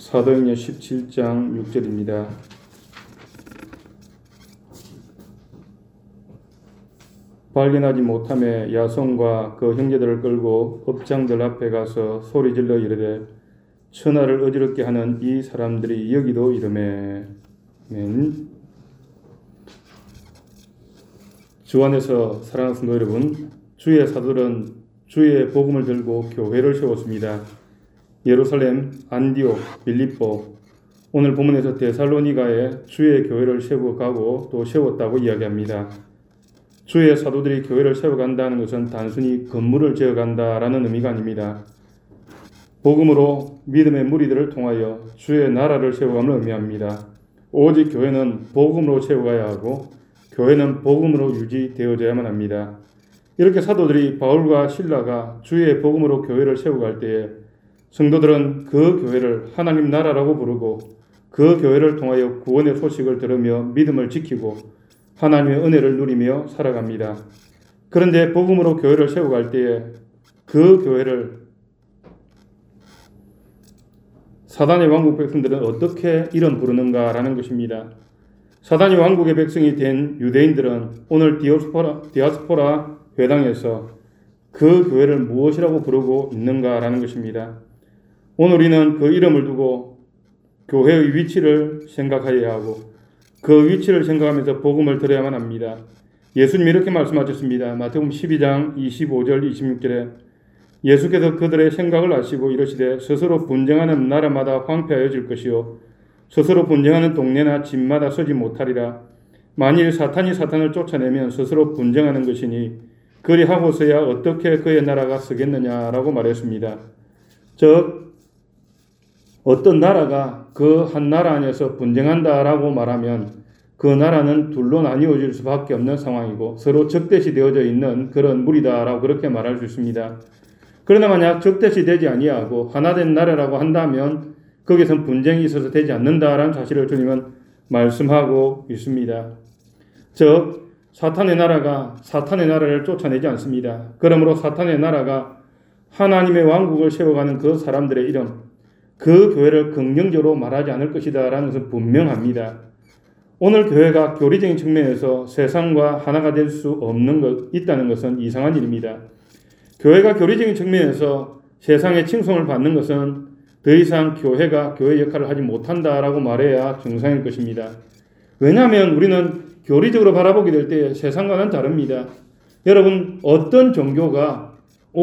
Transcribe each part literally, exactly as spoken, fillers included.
사도행전 십칠 장 육 절입니다. 발견하지 못함에 야손과 그 형제들을 끌고 업장들 앞에 가서 소리질러 이르되 천하를 어지럽게 하는 이 사람들이 여기도 이르매. 아멘. 주 안에서 사랑하는 성도 여러분, 주의 사도들은 주의 복음을 들고 교회를 세웠습니다. 예루살렘, 안디옥, 빌립보, 오늘 본문에서 데살로니가에 주의 교회를 세워가고 또 세웠다고 이야기합니다. 주의 사도들이 교회를 세워간다는 것은 단순히 건물을 지어간다라는 의미가 아닙니다. 복음으로 믿음의 무리들을 통하여 주의 나라를 세워감을 의미합니다. 오직 교회는 복음으로 세워가야 하고 교회는 복음으로 유지되어져야만 합니다. 이렇게 사도들이 바울과 실라가 주의 복음으로 교회를 세워갈 때에 성도들은 그 교회를 하나님 나라라고 부르고 그 교회를 통하여 구원의 소식을 들으며 믿음을 지키고 하나님의 은혜를 누리며 살아갑니다. 그런데 복음으로 교회를 세워갈 때에 그 교회를 사단의 왕국 백성들은 어떻게 이름 부르는가라는 것입니다. 사단의 왕국의 백성이 된 유대인들은 오늘 디아스포라, 디아스포라 회당에서 그 교회를 무엇이라고 부르고 있는가라는 것입니다. 오늘 우리는 그 이름을 두고 교회의 위치를 생각해야 하고 그 위치를 생각하면서 복음을 들어야만 합니다. 예수님이 이렇게 말씀하셨습니다. 마태복음 십이 장 이십오 절 이십육 절에 예수께서 그들의 생각을 아시고 이르시되 스스로 분쟁하는 나라마다 황폐하여질 것이요 스스로 분쟁하는 동네나 집마다 서지 못하리라. 만일 사탄이 사탄을 쫓아내면 스스로 분쟁하는 것이니 그리하고서야 어떻게 그의 나라가 서겠느냐라고 말했습니다. 즉 어떤 나라가 그 한 나라 안에서 분쟁한다라고 말하면 그 나라는 둘로 나뉘어질 수밖에 없는 상황이고 서로 적대시 되어져 있는 그런 무리다라고 그렇게 말할 수 있습니다. 그러나 만약 적대시 되지 아니하고 하나된 나라라고 한다면 거기선 분쟁이 있어서 되지 않는다라는 사실을 주님은 말씀하고 있습니다. 즉 사탄의 나라가 사탄의 나라를 쫓아내지 않습니다. 그러므로 사탄의 나라가 하나님의 왕국을 세워가는 그 사람들의 이름, 그 교회를 긍정적으로 말하지 않을 것이다 라는 것은 분명합니다. 오늘 교회가 교리적인 측면에서 세상과 하나가 될 수 없는 것 있다는 것은 이상한 일입니다. 교회가 교리적인 측면에서 세상의 칭송을 받는 것은 더 이상 교회가 교회 역할을 하지 못한다라고 말해야 정상일 것입니다. 왜냐하면 우리는 교리적으로 바라보게 될 때 세상과는 다릅니다. 여러분, 어떤 종교가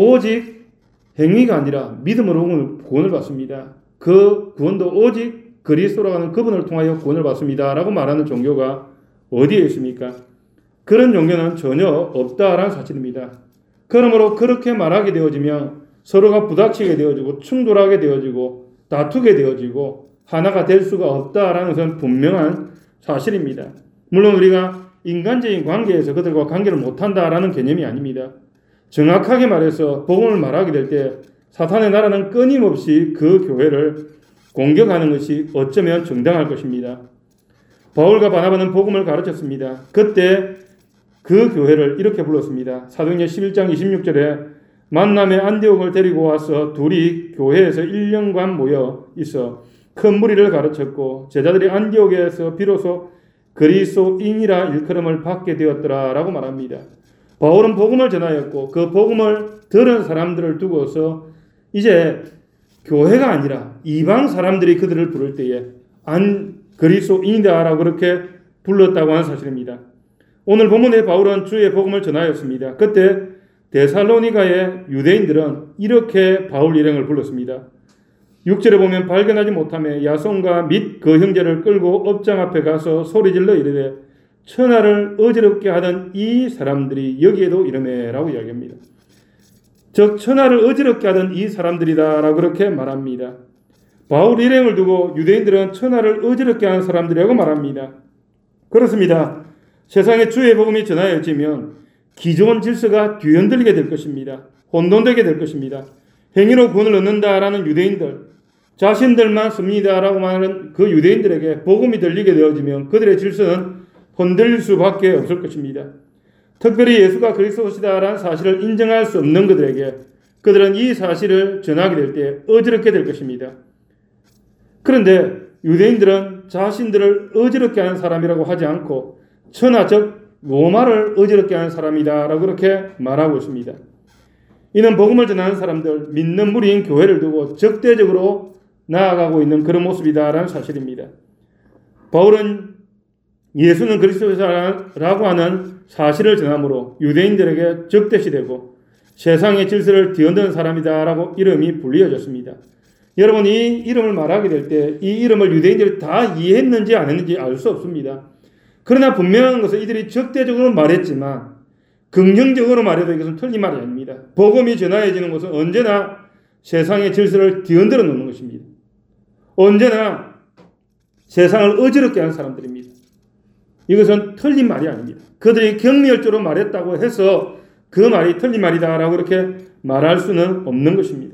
오직 행위가 아니라 믿음으로 구원을 받습니다. 그 구원도 오직 그리스도라고 하는 그분을 통하여 구원을 받습니다 라고 말하는 종교가 어디에 있습니까? 그런 종교는 전혀 없다라는 사실입니다. 그러므로 그렇게 말하게 되어지면 서로가 부닥치게 되어지고 충돌하게 되어지고 다투게 되어지고 하나가 될 수가 없다라는 것은 분명한 사실입니다. 물론 우리가 인간적인 관계에서 그들과 관계를 못한다라는 개념이 아닙니다. 정확하게 말해서 복음을 말하게 될 때 사탄의 나라는 끊임없이 그 교회를 공격하는 것이 어쩌면 정당할 것입니다. 바울과 바나바는 복음을 가르쳤습니다. 그때 그 교회를 이렇게 불렀습니다. 사도행전 십일 장 이십육 절에 만남의 안디옥을 데리고 와서 둘이 교회에서 일 년간 모여 있어 큰 무리를 가르쳤고 제자들이 안디옥에서 비로소 그리스도인이라 일컬음을 받게 되었더라 라고 말합니다. 바울은 복음을 전하였고 그 복음을 들은 사람들을 두고서 이제 교회가 아니라 이방 사람들이 그들을 부를 때에 안 그리스도인이다라고 그렇게 불렀다고 하는 사실입니다. 오늘 본문에 바울은 주의 복음을 전하였습니다. 그때 데살로니가의 유대인들은 이렇게 바울 일행을 불렀습니다. 육 절에 보면 발견하지 못함에 야손과 및 그 형제를 끌고 업장 앞에 가서 소리질러 이르되 천하를 어지럽게 하던 이 사람들이 여기에도 이르매라고 이야기합니다. 즉 천하를 어지럽게 하던 이 사람들이다라고 그렇게 말합니다. 바울 일행을 두고 유대인들은 천하를 어지럽게 하는 사람들이라고 말합니다. 그렇습니다. 세상에 주의 복음이 전하여지면 기존 질서가 뒤흔들리게 될 것입니다. 혼돈되게 될 것입니다. 행위로 구원을 얻는다라는 유대인들, 자신들만 씁니다라고 말하는 그 유대인들에게 복음이 들리게 되어지면 그들의 질서는 흔들릴 수밖에 없을 것입니다. 특별히 예수가 그리스도시다라는 사실을 인정할 수 없는 그들에게 그들은 이 사실을 전하게 될 때 어지럽게 될 것입니다. 그런데 유대인들은 자신들을 어지럽게 하는 사람이라고 하지 않고 천하 즉 로마를 어지럽게 하는 사람이다 라고 그렇게 말하고 있습니다. 이는 복음을 전하는 사람들, 믿는 무리인 교회를 두고 적대적으로 나아가고 있는 그런 모습이다라는 사실입니다. 바울은 예수는 그리스도라고 하는 사실을 전함으로 유대인들에게 적대시되고 세상의 질서를 뒤흔드는 사람이다라고 이름이 불리어졌습니다. 여러분, 이 이름을 말하게 될 때 이 이름을 유대인들이 다 이해했는지 안 했는지 알 수 없습니다. 그러나 분명한 것은 이들이 적대적으로 말했지만 긍정적으로 말해도 이것은 틀린 말이 아닙니다. 복음이 전하여지는 것은 언제나 세상의 질서를 뒤흔들어 놓는 것입니다. 언제나 세상을 어지럽게 하는 사람들입니다. 이것은 틀린 말이 아닙니다. 그들이 경멸적으로 말했다고 해서 그 말이 틀린 말이다라고 이렇게 말할 수는 없는 것입니다.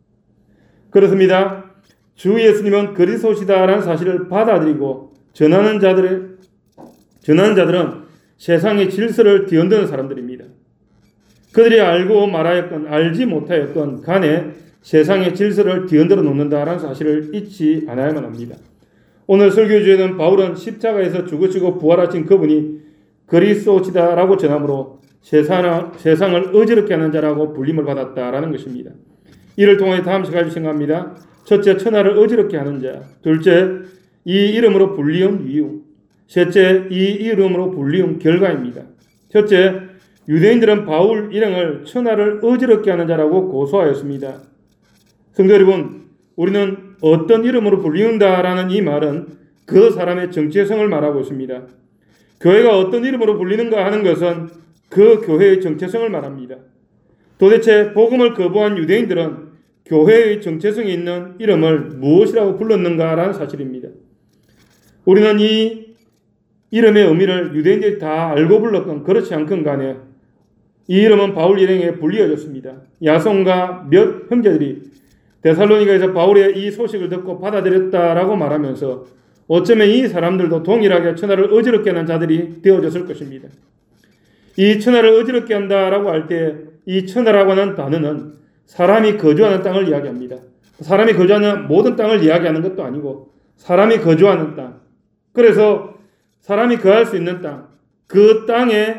그렇습니다. 주 예수님은 그리스도시다라는 사실을 받아들이고 전하는 자들의 전하는 자들은 세상의 질서를 뒤흔드는 사람들입니다. 그들이 알고 말하였건 알지 못하였건 간에 세상의 질서를 뒤흔들어 놓는다라는 사실을 잊지 않아야만 합니다. 오늘 설교 주제는 바울은 십자가에서 죽으시고 부활하신 그분이 그리스도시다라고 전함으로 세상, 세상을 어지럽게 하는 자라고 불림을 받았다라는 것입니다. 이를 통해 다음 세 가지 생각합니다. 첫째, 천하를 어지럽게 하는 자. 둘째, 이 이름으로 불리운 이유. 셋째, 이 이름으로 불리운 결과입니다. 첫째, 유대인들은 바울 일행을 천하를 어지럽게 하는 자라고 고소하였습니다. 성도 여러분, 우리는 어떤 이름으로 불리운다라는 이 말은 그 사람의 정체성을 말하고 있습니다. 교회가 어떤 이름으로 불리는가 하는 것은 그 교회의 정체성을 말합니다. 도대체 복음을 거부한 유대인들은 교회의 정체성이 있는 이름을 무엇이라고 불렀는가라는 사실입니다. 우리는 이 이름의 의미를 유대인들이 다 알고 불렀건 그렇지 않건 간에 이 이름은 바울 일행에 불리어졌습니다. 야손과 몇 형제들이 데살로니가에서 바울의 이 소식을 듣고 받아들였다라고 말하면서 어쩌면 이 사람들도 동일하게 천하를 어지럽게 하는 자들이 되어졌을 것입니다. 이 천하를 어지럽게 한다라고 할 때 이 천하라고 하는 단어는 사람이 거주하는 땅을 이야기합니다. 사람이 거주하는 모든 땅을 이야기하는 것도 아니고 사람이 거주하는 땅. 그래서 사람이 거할 수 있는 땅, 그 땅에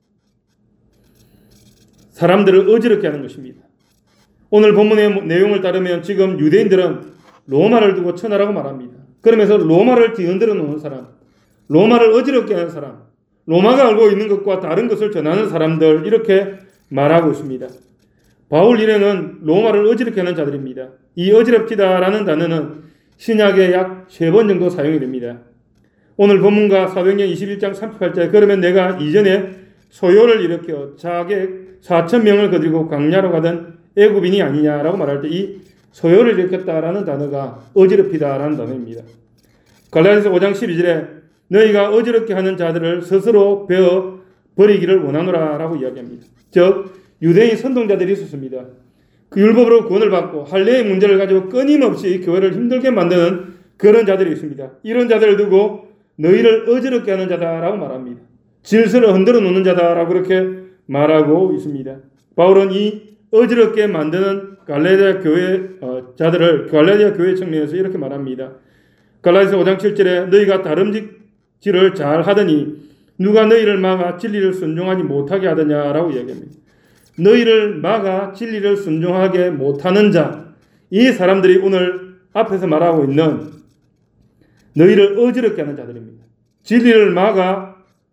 사람들을 어지럽게 하는 것입니다. 오늘 본문의 내용을 따르면 지금 유대인들은 로마를 두고 천하라고 말합니다. 그러면서 로마를 뒤흔들어 놓는 사람, 로마를 어지럽게 하는 사람, 로마가 알고 있는 것과 다른 것을 전하는 사람들 이렇게 말하고 있습니다. 바울 일행은 로마를 어지럽게 하는 자들입니다. 이 어지럽히다라는 단어는 신약에 약 세 번 정도 사용이 됩니다. 오늘 본문과 사도행전 이십일 장 삼십팔 절 그러면 내가 이전에 소요를 일으켜 자객 사천 명을 거두고 광야로 가던 애굽인이 아니냐라고 말할 때 이 소요를 일으켰다라는 단어가 어지럽히다라는 단어입니다. 갈라디아서 오 장 십이 절에 너희가 어지럽게 하는 자들을 스스로 베어 버리기를 원하노라라고 이야기합니다. 즉 유대인 선동자들이 있었습니다. 그 율법으로 구원을 받고 할례의 문제를 가지고 끊임없이 교회를 힘들게 만드는 그런 자들이 있습니다. 이런 자들을 두고 너희를 어지럽게 하는 자다라고 말합니다. 질서를 흔들어 놓는 자다라고 그렇게 말하고 있습니다. 바울은 이 어지럽게 만드는 갈라디아 교회 어, 자들을 갈라디아 교회 청년에서 이렇게 말합니다. 갈라디아서 오 장 칠 절에 너희가 다름질을 잘 하더니 누가 너희를 막아 진리를 순종하지 못하게 하더냐라고 이야기합니다. 너희를 막아 진리를 순종하게 못하는 자, 이 사람들이 오늘 앞에서 말하고 있는 너희를 어지럽게 하는 자들입니다. 진리를 막아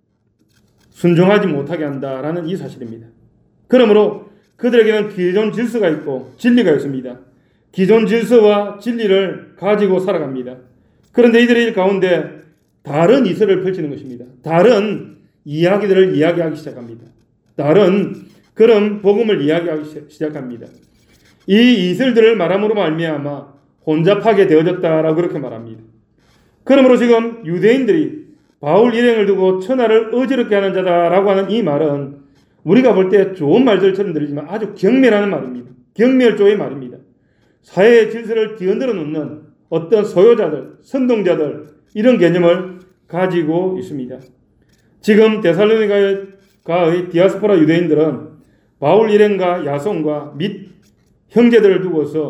순종하지 못하게 한다라는 이 사실입니다. 그러므로 그들에게는 기존 질서가 있고 진리가 있습니다. 기존 질서와 진리를 가지고 살아갑니다. 그런데 이들의 가운데 다른 이설을 펼치는 것입니다. 다른 이야기들을 이야기하기 시작합니다. 다른 그런 복음을 이야기하기 시작합니다. 이 이설들을 말함으로 말미암아 혼잡하게 되어졌다라고 그렇게 말합니다. 그러므로 지금 유대인들이 바울 일행을 두고 천하를 어지럽게 하는 자다라고 하는 이 말은 우리가 볼 때 좋은 말들처럼 들리지만 아주 경멸하는 말입니다. 경멸조의 말입니다. 사회의 질서를 뒤흔들어 놓는 어떤 소유자들, 선동자들 이런 개념을 가지고 있습니다. 지금 데살로니가의 디아스포라 유대인들은 바울 일행과 야손과 및 형제들을 두고서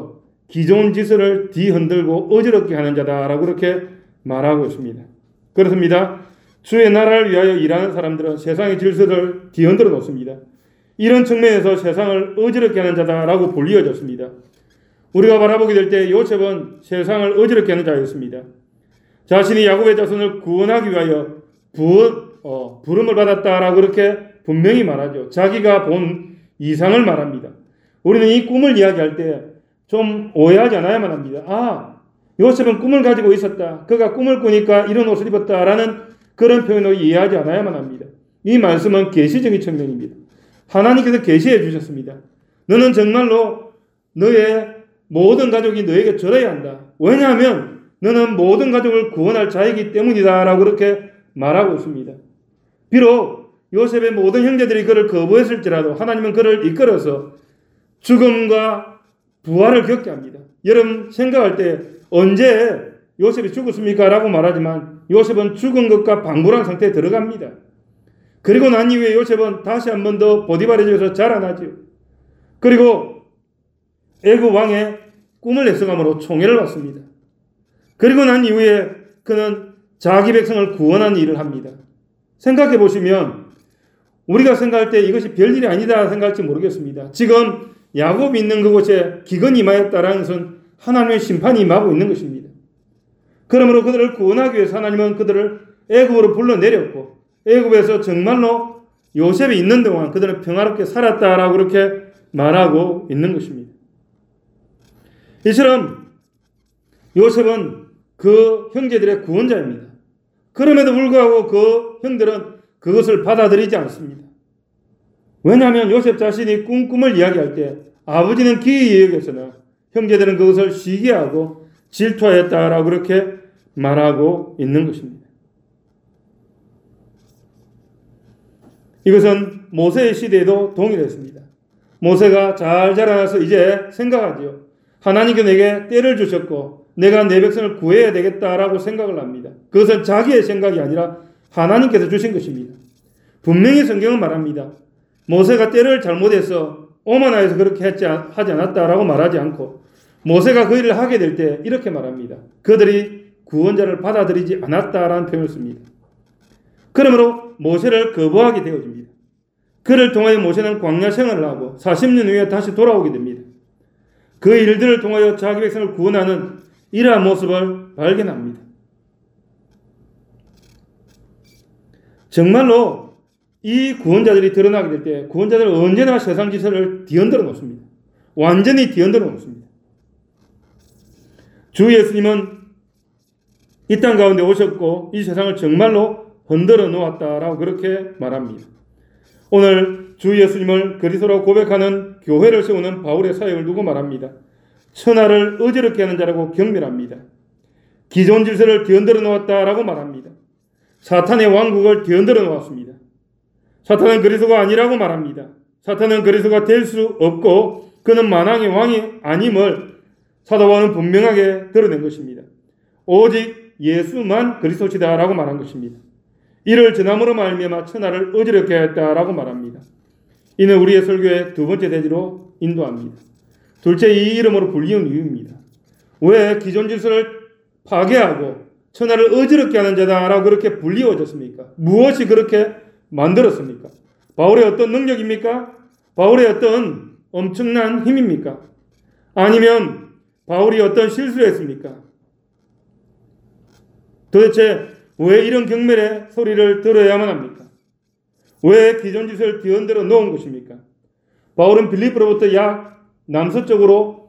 기존 질서를 뒤흔들고 어지럽게 하는 자다라고 그렇게 말하고 있습니다. 그렇습니다. 주의 나라를 위하여 일하는 사람들은 세상의 질서를 뒤흔들어 놓습니다. 이런 측면에서 세상을 어지럽게 하는 자다라고 불리워졌습니다. 우리가 바라보게 될 때 요셉은 세상을 어지럽게 하는 자였습니다. 자신이 야곱의 자손을 구원하기 위하여 부어, 어, 부름을 받았다라고 그렇게 분명히 말하죠. 자기가 본 이상을 말합니다. 우리는 이 꿈을 이야기할 때 좀 오해하지 않아야만 합니다. 아, 요셉은 꿈을 가지고 있었다. 그가 꿈을 꾸니까 이런 옷을 입었다라는 그런 표현으로 이해하지 않아야만 합니다. 이 말씀은 계시적인 측면입니다. 하나님께서 계시해 주셨습니다. 너는 정말로 너의 모든 가족이 너에게 절해야 한다. 왜냐하면 너는 모든 가족을 구원할 자이기 때문이다 라고 그렇게 말하고 있습니다. 비록 요셉의 모든 형제들이 그를 거부했을지라도 하나님은 그를 이끌어서 죽음과 부활을 겪게 합니다. 여러분 생각할 때 언제 요셉이 죽었습니까? 라고 말하지만 요셉은 죽은 것과 방불한 상태에 들어갑니다. 그리고 난 이후에 요셉은 다시 한 번 더 보디발의 집에서 자라나죠. 그리고 애굽 왕의 꿈을 해석함으로 총애를 받습니다. 그리고 난 이후에 그는 자기 백성을 구원하는 일을 합니다. 생각해 보시면 우리가 생각할 때 이것이 별일이 아니다 생각할지 모르겠습니다. 지금 야곱이 있는 그곳에 기근이 임하였다라는 것은 하나님의 심판이 임하고 있는 것입니다. 그러므로 그들을 구원하기 위해서 하나님은 그들을 애굽으로 불러내렸고 애굽에서 정말로 요셉이 있는 동안 그들은 평화롭게 살았다라고 그렇게 말하고 있는 것입니다. 이처럼 요셉은 그 형제들의 구원자입니다. 그럼에도 불구하고 그 형들은 그것을 받아들이지 않습니다. 왜냐하면 요셉 자신이 꾼 꿈을 이야기할 때 아버지는 기이히 여겼으나 형제들은 그것을 시기하고 질투하였다라고 그렇게 말하고 있는 것입니다. 이것은 모세의 시대에도 동일했습니다. 모세가 잘 자라나서 이제 생각하지요. 하나님께서 내게 때를 주셨고 내가 내 백성을 구해야 되겠다라고 생각을 합니다. 그것은 자기의 생각이 아니라 하나님께서 주신 것입니다. 분명히 성경은 말합니다. 모세가 때를 잘못해서 오만하여서 그렇게 했지, 하지 않았다라고 말하지 않고 모세가 그 일을 하게 될 때 이렇게 말합니다. 그들이 구원자를 받아들이지 않았다라는 표현을 씁니다. 그러므로 모세를 거부하게 되어집니다. 그를 통하여 모세는 광야 생활을 하고 사십 년 후에 다시 돌아오게 됩니다. 그 일들을 통하여 자기 백성을 구원하는 이러한 모습을 발견합니다. 정말로 이 구원자들이 드러나게 될 때 구원자들은 언제나 세상 질서를 뒤흔들어 놓습니다. 완전히 뒤흔들어 놓습니다. 주 예수님은 이 땅 가운데 오셨고 이 세상을 정말로 흔들어 놓았다라고 그렇게 말합니다. 오늘 주 예수님을 그리스도라고 고백하는 교회를 세우는 바울의 사역을 두고 말합니다. 천하를 어지럽게 하는 자라고 경멸합니다. 기존 질서를 뒤흔들어 놓았다라고 말합니다. 사탄의 왕국을 뒤흔들어 놓았습니다. 사탄은 그리스도가 아니라고 말합니다. 사탄은 그리스도가 될 수 없고 그는 만왕의 왕이 아님을 사도 바울은 분명하게 드러낸 것입니다. 오직 예수만 그리스도시다라고 말한 것입니다. 이를 전함으로 말미암아 천하를 어지럽게 하였다라고 말합니다. 이는 우리의 설교의 두 번째 대지로 인도합니다. 둘째, 이 이름으로 불리운 이유입니다. 왜 기존 질서를 파괴하고 천하를 어지럽게 하는 자다라고 그렇게 불리워졌습니까? 무엇이 그렇게 만들었습니까? 바울의 어떤 능력입니까? 바울의 어떤 엄청난 힘입니까? 아니면 바울이 어떤 실수를 했습니까? 도대체 왜 이런 경멸의 소리를 들어야만 합니까? 왜 기존 질서를 뒤흔들어 놓은 것입니까? 바울은 빌립보로부터 약 남서쪽으로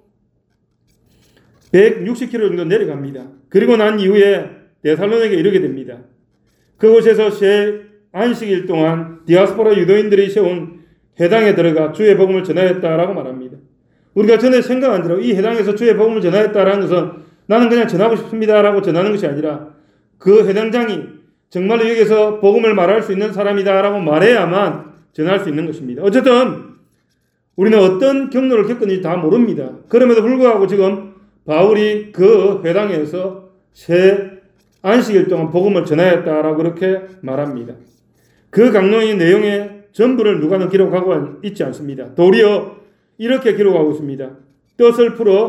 백육십 킬로미터 정도 내려갑니다. 그리고 난 이후에 데살로니가에 이르게 됩니다. 그곳에서 새 안식일 동안 디아스포라 유대인들이 세운 회당에 들어가 주의 복음을 전하였다라고 말합니다. 우리가 전에 생각한 대로 이 회당에서 주의 복음을 전하였다라는 것은 나는 그냥 전하고 싶습니다라고 전하는 것이 아니라 그 회당장이 정말로 여기서 복음을 말할 수 있는 사람이다라고 말해야만 전할 수 있는 것입니다. 어쨌든 우리는 어떤 경로를 겪었는지 다 모릅니다. 그럼에도 불구하고 지금 바울이 그 회당에서 새 안식일 동안 복음을 전하였다라고 그렇게 말합니다. 그 강론의 내용의 전부를 누가는 기록하고 있지 않습니다. 도리어 이렇게 기록하고 있습니다. 뜻을 풀어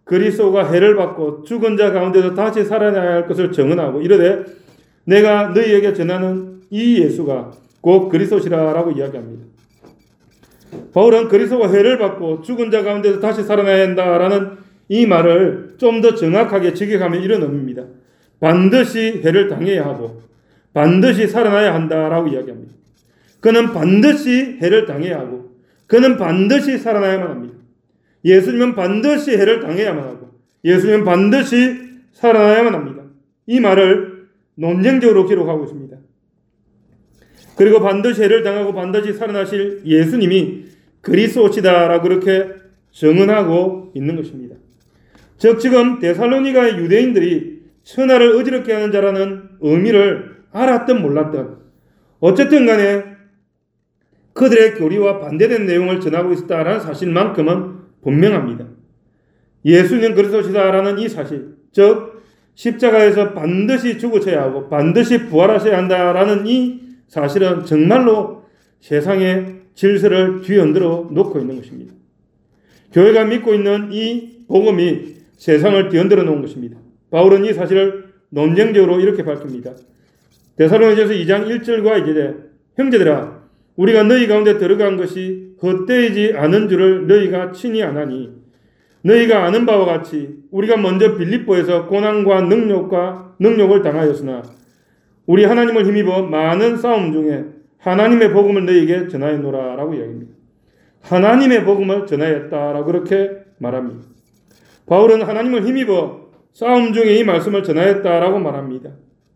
그리스도가 해를 받고 죽은 자 가운데서 다시 살아나야 할 것을 증언하고 이르되 내가 너희에게 전하는 이 예수가 곧 그리스도시라라고 이야기합니다. 바울은 그리스도가 해를 받고 죽은 자 가운데서 다시 살아나야 한다라는 이 말을 좀 더 정확하게 직역하면 이런 의미입니다. 반드시 해를 당해야 하고 반드시 살아나야 한다라고 이야기합니다. 그는 반드시 해를 당해야 하고 그는 반드시 살아나야만 합니다. 예수님은 반드시 해를 당해야만 하고 예수님은 반드시 살아나야만 합니다. 이 말을 논쟁적으로 기록하고 있습니다. 그리고 반드시 해를 당하고 반드시 살아나실 예수님이 그리스도시다라고 그렇게 증언하고 있는 것입니다. 즉 지금 데살로니가의 유대인들이 천하를 어지럽게 하는 자라는 의미를 알았든 몰랐든 어쨌든 간에 그들의 교리와 반대된 내용을 전하고 있었다라는 사실만큼은 분명합니다. 예수님 그리스도시다라는 이 사실, 즉 십자가에서 반드시 죽으셔야 하고 반드시 부활하셔야 한다라는 이 사실은 정말로 세상의 질서를 뒤흔들어 놓고 있는 것입니다. 교회가 믿고 있는 이 복음이 세상을 뒤흔들어 놓은 것입니다. 바울은 이 사실을 논쟁적으로 이렇게 밝힙니다. 데살로니가서 이 장 일 절과 이 절에 형제들아 우리가 너희 가운데 들어간 것이 헛되이지 않은 줄을 너희가 친히 아나니 너희가 아는 바와 같이 우리가 먼저 빌립보에서 고난과 능력과 능력을 당하였으나 우리 하나님을 힘입어 많은 싸움 중에 하나님의 복음을 너희에게 전하였노라 라고 이야기합니다. 하나님의 복음을 전하였다라고 그렇게 말합니다. 바울은 하나님을 힘입어 싸움 중에 이 말씀을 전하였다라고 말합니다.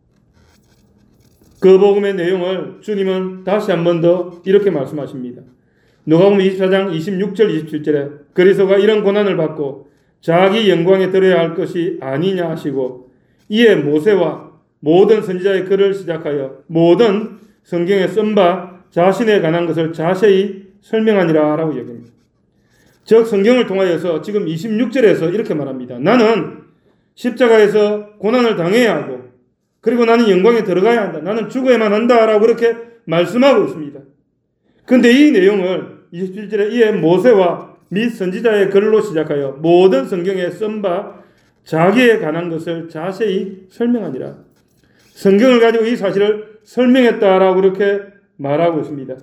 그 복음의 내용을 주님은 다시 한 번 더 이렇게 말씀하십니다. 누가복음 이십사 장 이십육 절 이십칠 절에 그리스도가 이런 고난을 받고 자기 영광에 들어야 할 것이 아니냐 하시고 이에 모세와 모든 선지자의 글을 시작하여 모든 성경에 쓴 바 자신에 관한 것을 자세히 설명하니라 라고 얘기합니다. 즉 성경을 통하여서 지금 이십육 절에서 이렇게 말합니다. 나는 십자가에서 고난을 당해야 하고 그리고 나는 영광에 들어가야 한다. 나는 죽어야만 한다 라고 그렇게 말씀하고 있습니다. 그런데 이 내용을 이십칠 절에 이에 모세와 및 선지자의 글로 시작하여 모든 성경에 쓴 바 자기에 관한 것을 자세히 설명하니라. 성경을 가지고 이 사실을 설명했다라고 그렇게 말하고 있습니다.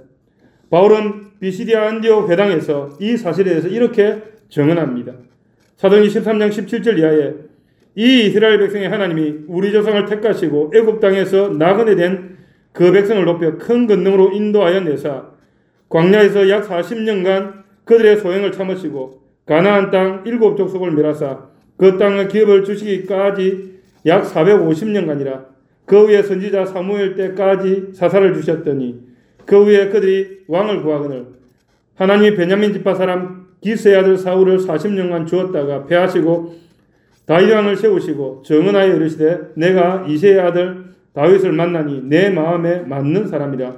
바울은 비시디아 안디옥 회당에서 이 사실에 대해서 이렇게 증언합니다. 사도행전 십삼 장 십칠 절 이하에 이 이스라엘 백성의 하나님이 우리 조상을 택하시고 애굽 땅에서 나그네 된 그 백성을 높여 큰 권능으로 인도하여 내사 광야에서 약 사십 년간 그들의 소행을 참으시고 가나안 땅 일곱 족속을 멸하사 그 땅의 기업을 주시기까지 약 사백오십 년간이라. 그 후에 선지자 사무엘 때까지 사사를 주셨더니 그 후에 그들이 왕을 구하거늘 하나님이 베냐민 지파 사람 기스의 아들 사울을 사십 년간 주었다가 패하시고 다윗 왕을 세우시고 정언하여 이르시되 내가 이새의 아들 다윗을 만나니 내 마음에 맞는 사람이라.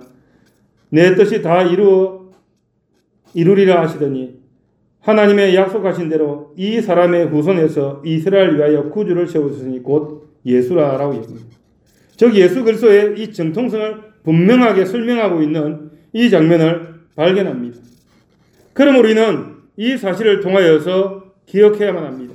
내 뜻이 다 이루어 이루리라 하시더니 하나님의 약속하신 대로 이 사람의 후손에서 이스라엘 위하여 구주를 세우셨으니 곧 예수라라고 얘기합니다. 즉 예수 그리스도의 이 정통성을 분명하게 설명하고 있는 이 장면을 발견합니다. 그럼 우리는 이 사실을 통하여서 기억해야만 합니다.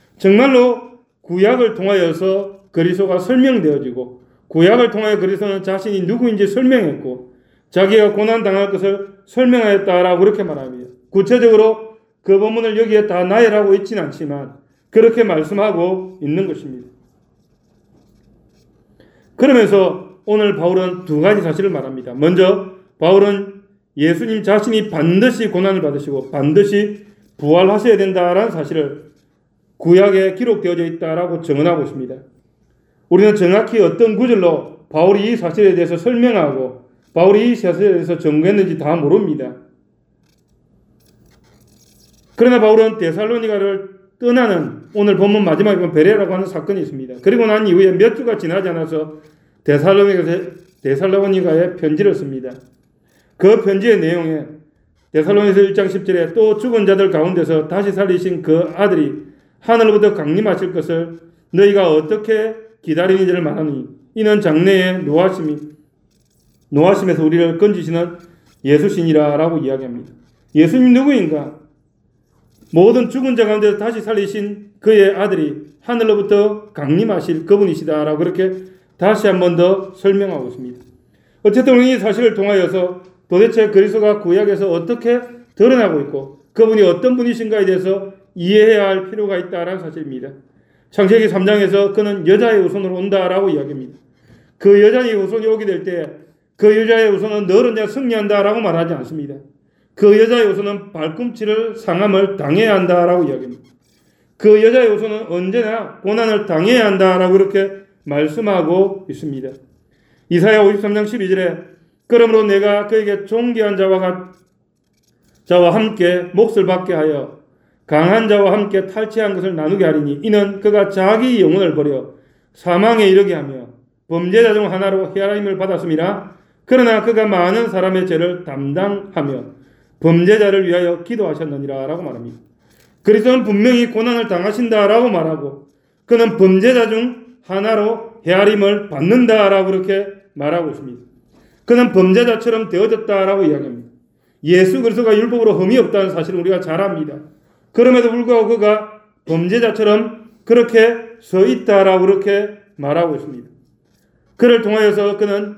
정말로 구약을 통하여서 그리스도가 설명되어지고 구약을 통하여 그리스도는 자신이 누구인지 설명했고 자기가 고난당할 것을 설명하였다라고 그렇게 말합니다. 구체적으로 그 본문을 여기에 다 나열하고 있지는 않지만 그렇게 말씀하고 있는 것입니다. 그러면서 오늘 바울은 두 가지 사실을 말합니다. 먼저 바울은 예수님 자신이 반드시 고난을 받으시고 반드시 부활하셔야 된다라는 사실을 구약에 기록되어져 있다라고 증언하고 있습니다. 우리는 정확히 어떤 구절로 바울이 이 사실에 대해서 설명하고 바울이 이 사실에 대해서 증거했는지 다 모릅니다. 그러나 바울은 데살로니가를 떠나는 오늘 본문 마지막에 보면 베레라고 하는 사건이 있습니다. 그리고 난 이후에 몇 주가 지나지 않아서 데살로니가에, 데살로니가에 편지를 씁니다. 그 편지의 내용에 데살로니가서 일 장 십 절에 또 죽은 자들 가운데서 다시 살리신 그 아들이 하늘로부터 강림하실 것을 너희가 어떻게 기다리는지를 말하니 이는 장래에 노하심이 노하심에서 우리를 건지시는 예수시니라 라고 이야기합니다. 예수님 누구인가? 모든 죽은 자 가운데서 다시 살리신 그의 아들이 하늘로부터 강림하실 그분이시다라고 그렇게 다시 한 번 더 설명하고 있습니다. 어쨌든 이 사실을 통하여서 도대체 그리스도가 구약에서 어떻게 드러나고 있고 그분이 어떤 분이신가에 대해서 이해해야 할 필요가 있다라는 사실입니다. 창세기 삼 장에서 그는 여자의 후손으로 온다라고 이야기합니다. 그 여자의 후손이 오게 될 때 그 여자의 후손은 너를 내가 승리한다라고 말하지 않습니다. 그 여자의 후손은 발꿈치를 상함을 당해야 한다라고 이야기합니다. 그 여자의 후손은 언제나 고난을 당해야 한다라고 그렇게 말씀하고 있습니다. 이사야 오십삼 장 십이 절에 그러므로 내가 그에게 존귀한 자와, 자와 함께 몫을 받게 하여 강한 자와 함께 탈취한 것을 나누게 하리니 이는 그가 자기 영혼을 버려 사망에 이르게 하며 범죄자 중 하나로 헤아림을 받았음이라. 그러나 그가 많은 사람의 죄를 담당하며 범죄자를 위하여 기도하셨느니라 라고 말합니다. 그리스도는 분명히 고난을 당하신다라고 말하고 그는 범죄자 중 하나로 헤아림을 받는다라고 그렇게 말하고 있습니다. 그는 범죄자처럼 되어졌다라고 이야기합니다. 예수 그리스도가 율법으로 흠이 없다는 사실을 우리가 잘 압니다. 그럼에도 불구하고 그가 범죄자처럼 그렇게 서 있다라고 그렇게 말하고 있습니다. 그를 통하여서 그는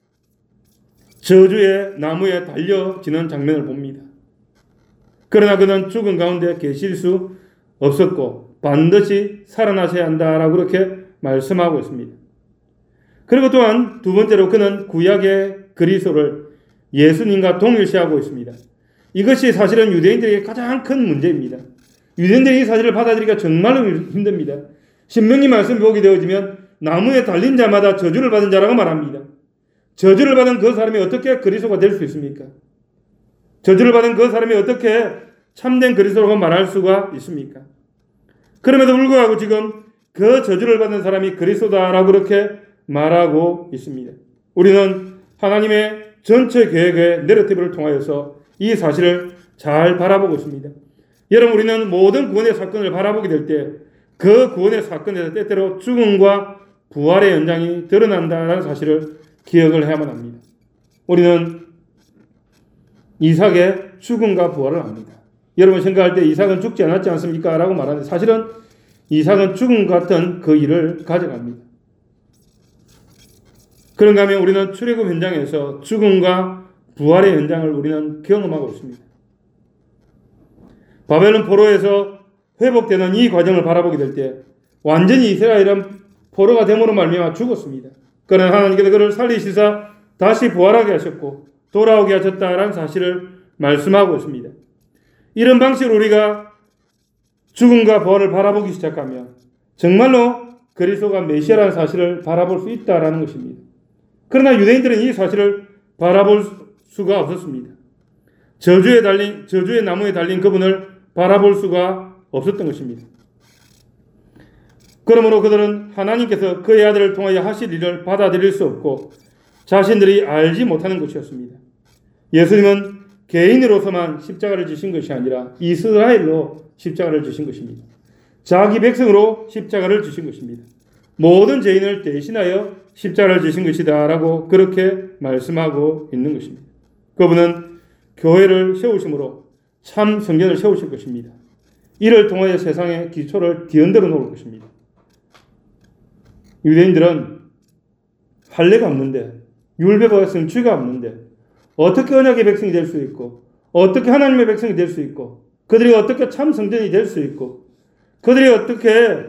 저주의 나무에 달려지는 장면을 봅니다. 그러나 그는 죽은 가운데 계실 수 없었고 반드시 살아나셔야 한다라고 그렇게 말씀하고 있습니다. 그리고 또한 두 번째로 그는 구약의 그리스도를 예수님과 동일시하고 있습니다. 이것이 사실은 유대인들에게 가장 큰 문제입니다. 유대인들이 이 사실을 받아들이기가 정말로 힘듭니다. 신명기 말씀이 보게 되어지면 나무에 달린 자마다 저주를 받은 자라고 말합니다. 저주를 받은 그 사람이 어떻게 그리스도가 될 수 있습니까? 저주를 받은 그 사람이 어떻게 참된 그리스도라고 말할 수가 있습니까? 그럼에도 불구하고 지금 그 저주를 받은 사람이 그리스도다라고 그렇게 말하고 있습니다. 우리는 하나님의 전체 계획의 내러티브를 통하여서 이 사실을 잘 바라보고 있습니다. 여러분, 우리는 모든 구원의 사건을 바라보게 될 때 그 구원의 사건에서 때때로 죽음과 부활의 연장이 드러난다는 사실을 기억을 해야만 합니다. 우리는 이삭의 죽음과 부활을 압니다. 여러분 생각할 때 이삭은 죽지 않았지 않습니까? 라고 말하는데 사실은 이삭은 죽음 같은 그 일을 가져갑니다. 그런가 하면 우리는 출애굽 현장에서 죽음과 부활의 현장을 우리는 경험하고 있습니다. 바벨론 포로에서 회복되는 이 과정을 바라보게 될 때 완전히 이스라엘은 포로가 됨으로 말미암아 죽었습니다. 그러나 하나님께서 그를 살리시사 다시 부활하게 하셨고 돌아오게 하셨다라는 사실을 말씀하고 있습니다. 이런 방식으로 우리가 죽음과 부활을 바라보기 시작하면 정말로 그리스도가 메시아라는 사실을 바라볼 수 있다라는 것입니다. 그러나 유대인들은 이 사실을 바라볼 수가 없었습니다. 저주에 달린 저주의 나무에 달린 그분을 바라볼 수가 없었던 것입니다. 그러므로 그들은 하나님께서 그의 아들을 통하여 하실 일을 받아들일 수 없고 자신들이 알지 못하는 것이었습니다. 예수님은 개인으로서만 십자가를 지신 것이 아니라 이스라엘로 십자가를 지신 것입니다. 자기 백성으로 십자가를 지신 것입니다. 모든 죄인을 대신하여 십자가를 지신 것이다 라고 그렇게 말씀하고 있는 것입니다. 그분은 교회를 세우심으로 참 성전을 세우실 것입니다. 이를 통하여 세상의 기초를 뒤흔들어 놓을 것입니다. 유대인들은 할례가 없는데 율법과 백성 죄가 없는데 어떻게 언약의 백성이 될 수 있고 어떻게 하나님의 백성이 될 수 있고 그들이 어떻게 참 성전이 될 수 있고 그들이 어떻게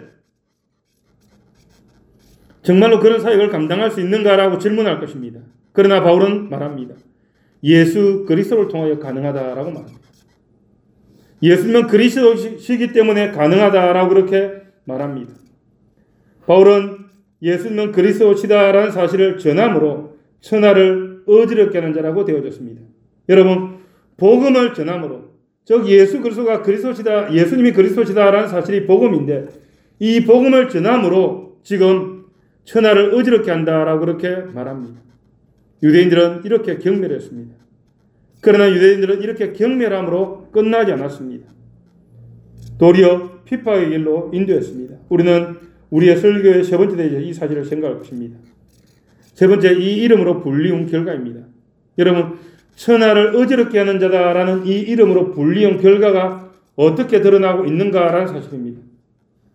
정말로 그런 사역을 감당할 수 있는가라고 질문할 것입니다. 그러나 바울은 말합니다. 예수 그리스도를 통하여 가능하다라고 말합니다. 예수님은 그리스도시기 때문에 가능하다라고 그렇게 말합니다. 바울은 예수님은 그리스도시다라는 사실을 전함으로 천하를 어지럽게 하는 자라고 되어졌습니다. 여러분, 복음을 전함으로 즉 예수 그리스도가 그리스도시다, 예수님이 그리스도시다라는 사실이 복음인데 이 복음을 전함으로 지금 천하를 어지럽게 한다라고 그렇게 말합니다. 유대인들은 이렇게 경멸했습니다. 그러나 유대인들은 이렇게 경멸함으로 끝나지 않았습니다. 도리어 피파의 길로 인도했습니다. 우리는 우리의 설교의 세 번째 대에서 이 사실을 생각할 것입니다. 세 번째, 이 이름으로 불리운 결과입니다. 여러분, 천하를 어지럽게 하는 자다라는 이 이름으로 불리운 결과가 어떻게 드러나고 있는가라는 사실입니다.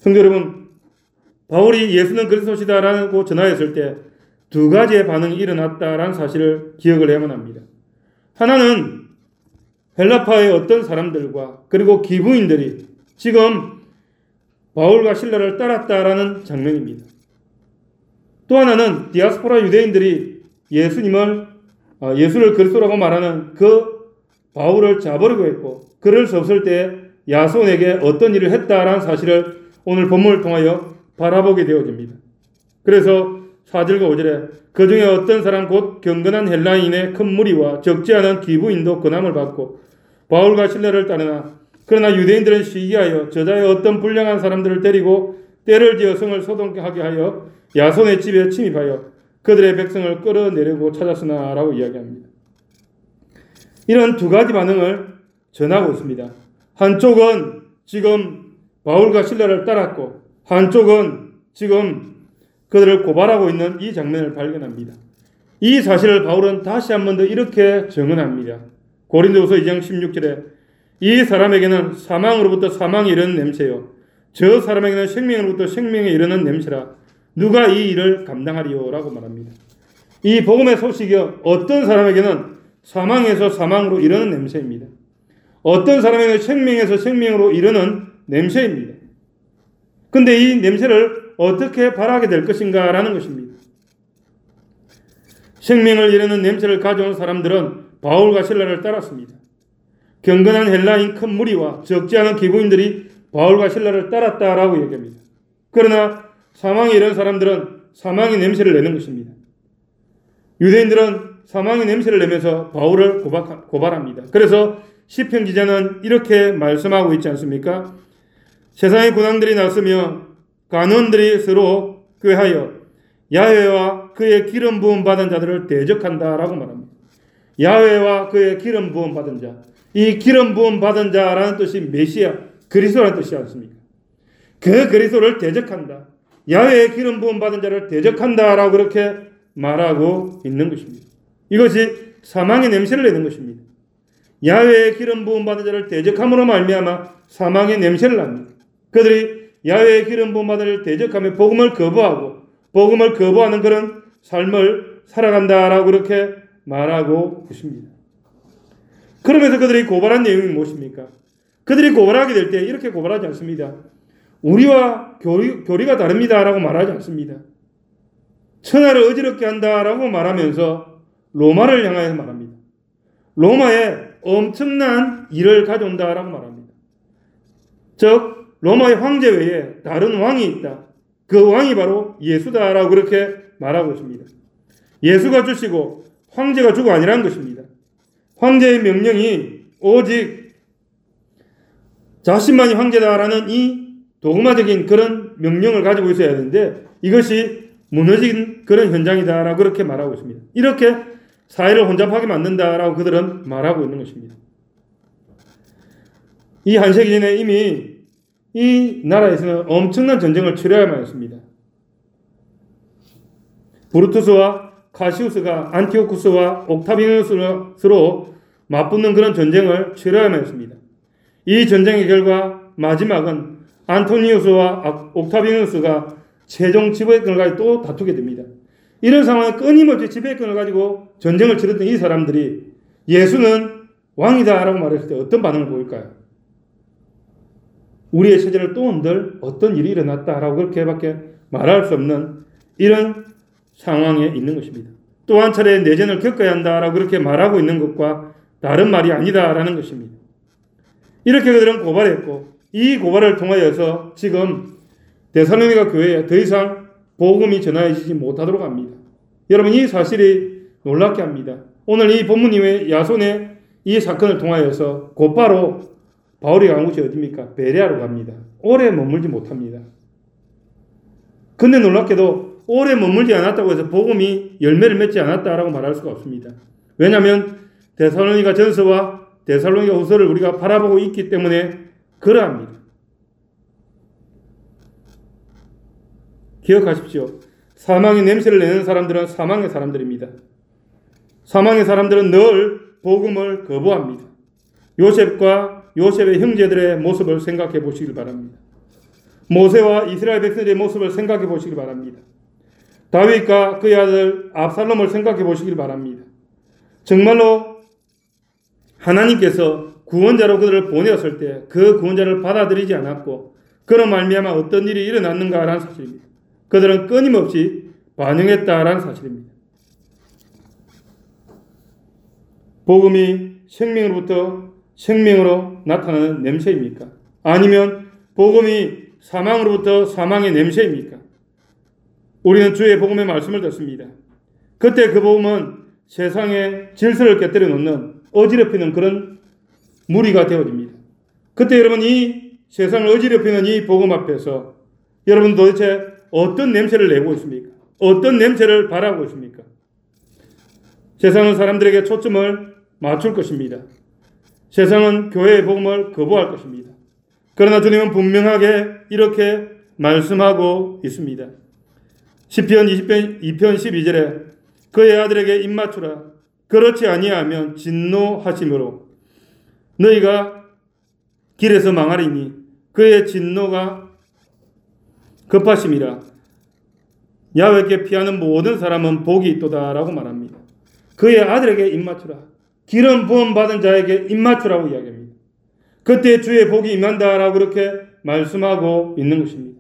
성도 여러분, 바울이 예수는 그리스도시다라고 전하였을 때 두 가지의 반응이 일어났다라는 사실을 기억을 해야만 합니다. 하나는 헬라파의 어떤 사람들과 그리고 기부인들이 지금 바울과 실라를 따랐다라는 장면입니다. 또 하나는 디아스포라 유대인들이 예수님을 예수를 그리스도라고 말하는 그 바울을 잡으려고 했고 그럴 수 없을 때 야손에게 어떤 일을 했다라는 사실을 오늘 본문을 통하여 바라보게 되어집니다. 그래서 사 절과 오 절에 그 중에 어떤 사람 곧 경건한 헬라인의 큰 무리와 적지 않은 기부인도 권함을 받고 바울과 실라를 따르나 그러나 유대인들은 시기하여 저자의 어떤 불량한 사람들을 데리고 때를 지어 성을 소동하게 하여 야손의 집에 침입하여 그들의 백성을 끌어내려고 찾았으나 라고 이야기합니다. 이런 두 가지 반응을 전하고 있습니다. 한쪽은 지금 바울과 실라를 따랐고 한쪽은 지금 그들을 고발하고 있는 이 장면을 발견합니다. 이 사실을 바울은 다시 한 번 더 이렇게 증언합니다. 고린도후서 이 장 십육 절에 이 사람에게는 사망으로부터 사망이 이르는 냄새요 저 사람에게는 생명으로부터 생명에 이르는 냄새라 누가 이 일을 감당하리요 라고 말합니다. 이 복음의 소식이 어떤 사람에게는 사망에서 사망으로 이르는 냄새입니다. 어떤 사람에게는 생명에서 생명으로 이르는 냄새입니다. 근데 이 냄새를 어떻게 발하게 될 것인가 라는 것입니다. 생명을 이르는 냄새를 가져온 사람들은 바울과 실라를 따랐습니다. 경건한 헬라인 큰 무리와 적지 않은 기부인들이 바울과 실라를 따랐다라고 얘기합니다. 그러나 사망에 이른 사람들은 사망의 냄새를 내는 것입니다. 유대인들은 사망의 냄새를 내면서 바울을 고박, 고발합니다. 그래서 시편 기자는 이렇게 말씀하고 있지 않습니까? 세상의 군왕들이 났으며 간원들이 서로 꾀하여 야훼와 그의 기름 부음 받은 자들을 대적한다라고 말합니다. 야훼와 그의 기름 부음 받은 자, 이 기름 부음 받은 자라는 뜻이 메시아, 그리스도라는 뜻이지 않습니까? 그 그리스도를 대적한다. 야훼의 기름 부음 받은 자를 대적한다라고 그렇게 말하고 있는 것입니다. 이것이 사망의 냄새를 내는 것입니다. 야훼의 기름 부음 받은 자를 대적함으로 말미암아 사망의 냄새를 납니다. 그들이 야훼의 기름 부음 받은 자를 대적하며 복음을 거부하고 복음을 거부하는 그런 삶을 살아간다라고 그렇게 말하고 있습니다. 그러면서 그들이 고발한 내용이 무엇입니까? 그들이 고발하게 될 때 이렇게 고발하지 않습니다. 우리와 교리, 교리가 다릅니다라고 말하지 않습니다. 천하를 어지럽게 한다라고 말하면서 로마를 향하여 말합니다. 로마에 엄청난 일을 가져온다라고 말합니다. 즉 로마의 황제 외에 다른 왕이 있다. 그 왕이 바로 예수다라고 그렇게 말하고 있습니다. 예수가 주시고 황제가 주고 아니라는 것입니다. 황제의 명령이 오직 자신만이 황제다라는 이 도그마적인 그런 명령을 가지고 있어야 하는데 이것이 무너진 그런 현장이다라고 그렇게 말하고 있습니다. 이렇게 사회를 혼잡하게 만든다라고 그들은 말하고 있는 것입니다. 이 한 세기 전에 이미 이 나라에서는 엄청난 전쟁을 치러야만 했습니다. 브루투스와 카시우스가 안티오쿠스와 옥타비누스로 맞붙는 그런 전쟁을 치러야만 했습니다. 이 전쟁의 결과 마지막은 안토니우스와 옥타비누스가 최종 지배권을 가지고 또 다투게 됩니다. 이런 상황에 끊임없이 지배권을 가지고 전쟁을 치렀던 이 사람들이 예수는 왕이다라고 말했을 때 어떤 반응을 보일까요? 우리의 체제를 또 흔들 어떤 일이 일어났다라고 그렇게밖에 말할 수 없는 이런 상황에 있는 것입니다. 또 한 차례 내전을 겪어야 한다라고 그렇게 말하고 있는 것과 다른 말이 아니다라는 것입니다. 이렇게 그들은 고발했고 이 고발을 통하여서 지금 데살로니가 교회에 더 이상 복음이 전하여지지 못하도록 합니다. 여러분 이 사실이 놀랍게 합니다. 오늘 이 본문 이후에 야손의 이 사건을 통하여서 곧바로 바울이 간 곳이 어디입니까? 베레아로 갑니다. 오래 머물지 못합니다. 근데 놀랍게도 오래 머물지 않았다고 해서 복음이 열매를 맺지 않았다라고 말할 수가 없습니다. 왜냐하면 데살로니가 전서와 데살로니가 후서를 우리가 바라보고 있기 때문에 그러합니다. 기억하십시오. 사망의 냄새를 내는 사람들은 사망의 사람들입니다. 사망의 사람들은 늘 복음을 거부합니다. 요셉과 요셉의 형제들의 모습을 생각해 보시길 바랍니다. 모세와 이스라엘 백성들의 모습을 생각해 보시기 바랍니다. 다윗과 그의 아들 압살롬을 생각해 보시길 바랍니다. 정말로 하나님께서 구원자로 그들을 보내었을 때 그 구원자를 받아들이지 않았고 그런 말미암아 어떤 일이 일어났는가라는 사실입니다. 그들은 끊임없이 반영했다라는 사실입니다. 복음이 생명으로부터 생명으로 나타나는 냄새입니까? 아니면 복음이 사망으로부터 사망의 냄새입니까? 우리는 주의 복음의 말씀을 듣습니다. 그때 그 복음은 세상의 질서를 깨뜨려 놓는 어지럽히는 그런 무리가 되어집니다. 그때 여러분 이 세상을 어지럽히는 이 복음 앞에서 여러분 도대체 어떤 냄새를 내고 있습니까? 어떤 냄새를 바라고 있습니까? 세상은 사람들에게 초점을 맞출 것입니다. 세상은 교회의 복음을 거부할 것입니다. 그러나 주님은 분명하게 이렇게 말씀하고 있습니다. 시편 이십 편 십이 절에 그의 아들에게 입맞추라. 그렇지 아니하면 진노하심으로 너희가 길에서 망하리니 그의 진노가 급하심이라. 야훼께 피하는 모든 사람은 복이 있도다라고 말합니다. 그의 아들에게 입맞추라. 기름 부음 받은 자에게 입맞추라고 이야기합니다. 그때 주의 복이 임한다라고 그렇게 말씀하고 있는 것입니다.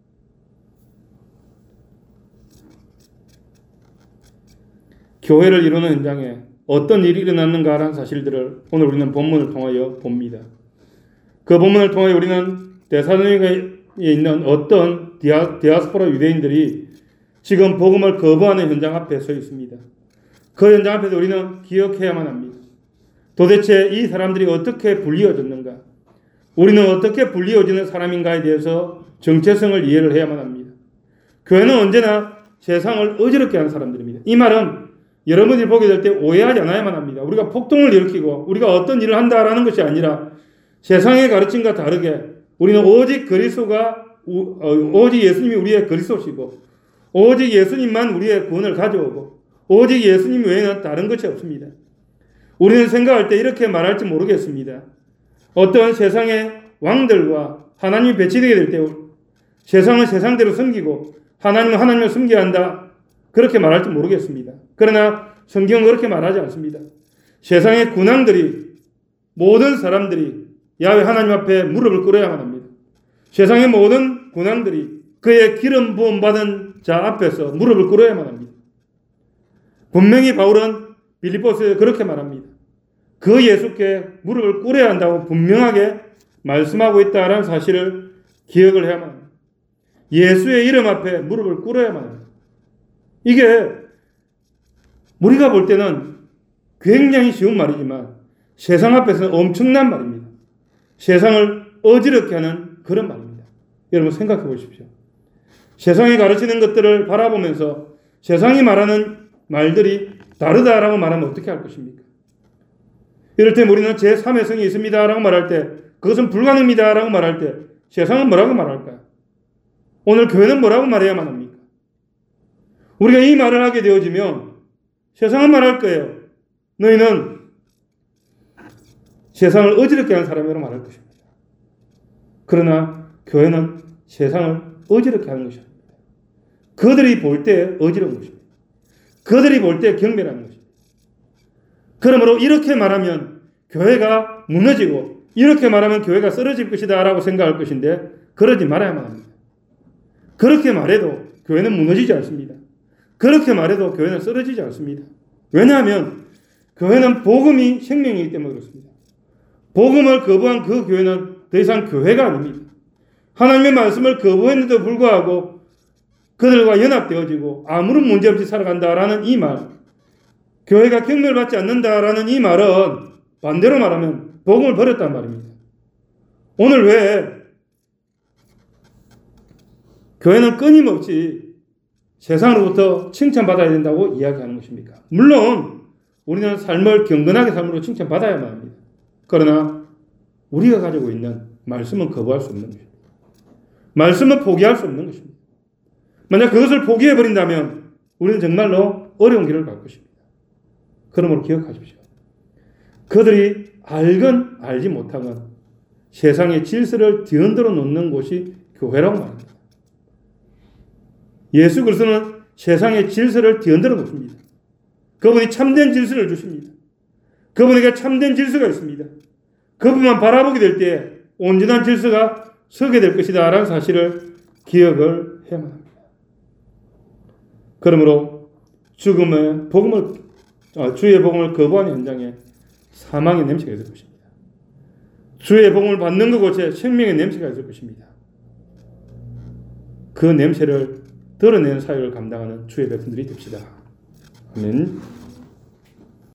교회를 이루는 현장에 어떤 일이 일어났는가라는 사실들을 오늘 우리는 본문을 통하여 봅니다. 그 본문을 통하여 우리는 데살로니가에 있는 어떤 디아, 디아스포라 유대인들이 지금 복음을 거부하는 현장 앞에 서 있습니다. 그 현장 앞에서 우리는 기억해야만 합니다. 도대체 이 사람들이 어떻게 불리어졌는가? 우리는 어떻게 불리어지는 사람인가에 대해서 정체성을 이해를 해야만 합니다. 교회는 언제나 세상을 어지럽게 하는 사람들입니다. 이 말은 여러분이 보게 될 때 오해하지 않아야만 합니다. 우리가 폭동을 일으키고 우리가 어떤 일을 한다라는 것이 아니라 세상의 가르침과 다르게 우리는 오직 그리스도가 오직 예수님이 우리의 그리스도시고 오직 예수님만 우리의 구원을 가져오고 오직 예수님 외에는 다른 것이 없습니다. 우리는 생각할 때 이렇게 말할지 모르겠습니다. 어떤 세상의 왕들과 하나님이 배치되게 될 때 세상은 세상대로 섬기고 하나님은 하나님을 섬겨야 한다. 그렇게 말할지 모르겠습니다. 그러나 성경은 그렇게 말하지 않습니다. 세상의 군왕들이 모든 사람들이 야훼 하나님 앞에 무릎을 꿇어야만 합니다. 세상의 모든 군왕들이 그의 기름 부음 받은 자 앞에서 무릎을 꿇어야만 합니다. 분명히 바울은 빌립보서에 그렇게 말합니다. 그 예수께 무릎을 꿇어야 한다고 분명하게 말씀하고 있다는 사실을 기억을 해야만 합니다. 예수의 이름 앞에 무릎을 꿇어야만 합니다. 이게 우리가 볼 때는 굉장히 쉬운 말이지만 세상 앞에서는 엄청난 말입니다. 세상을 어지럽게 하는 그런 말입니다. 여러분 생각해 보십시오. 세상이 가르치는 것들을 바라보면서 세상이 말하는 말들이 다르다라고 말하면 어떻게 할 것입니까? 이를테면 우리는 제삼의 성이 있습니다라고 말할 때 그것은 불가능합니다라고 말할 때 세상은 뭐라고 말할까요? 오늘 교회는 뭐라고 말해야만 합니까? 우리가 이 말을 하게 되어지면 세상은 말할 거예요. 너희는 세상을 어지럽게 하는 사람이라고 말할 것입니다. 그러나 교회는 세상을 어지럽게 하는 것이 아닙니다. 그들이 볼 때 어지러운 것입니다. 그들이 볼 때 경멸하는 것입니다. 그러므로 이렇게 말하면 교회가 무너지고 이렇게 말하면 교회가 쓰러질 것이다 라고 생각할 것인데 그러지 말아야만 합니다. 그렇게 말해도 교회는 무너지지 않습니다. 그렇게 말해도 교회는 쓰러지지 않습니다. 왜냐하면 교회는 복음이 생명이기 때문에 그렇습니다. 복음을 거부한 그 교회는 더 이상 교회가 아닙니다. 하나님의 말씀을 거부했는데도 불구하고 그들과 연합되어지고 아무런 문제 없이 살아간다라는 이 말, 교회가 경멸받지 않는다라는 이 말은 반대로 말하면 복음을 버렸단 말입니다. 오늘 왜 교회는 끊임없이 세상으로부터 칭찬받아야 된다고 이야기하는 것입니까? 물론 우리는 삶을 경건하게 삶으로 칭찬받아야만 합니다. 그러나 우리가 가지고 있는 말씀은 거부할 수 없는 것입니다. 말씀은 포기할 수 없는 것입니다. 만약 그것을 포기해버린다면 우리는 정말로 어려운 길을 갈 것입니다. 그러므로 기억하십시오. 그들이 알건 알지 못하건 세상의 질서를 뒤흔들어 놓는 곳이 교회라고 말합니다. 예수 그리스도는 세상의 질서를 뒤흔들어 놓습니다. 그분이 참된 질서를 주십니다. 그분에게 참된 질서가 있습니다. 그분만 바라보게 될 때 온전한 질서가 서게 될 것이다 라는 사실을 기억을 해야만 합니다. 그러므로 죽음의 복음을 주의 복음을 거부하는 현장에 사망의 냄새가 있을 것입니다. 주의 복음을 받는 것 곳에 생명의 냄새가 있을 것입니다. 그 냄새를 드러내는 사역을 감당하는 주의 백성들이 됩시다. 아멘.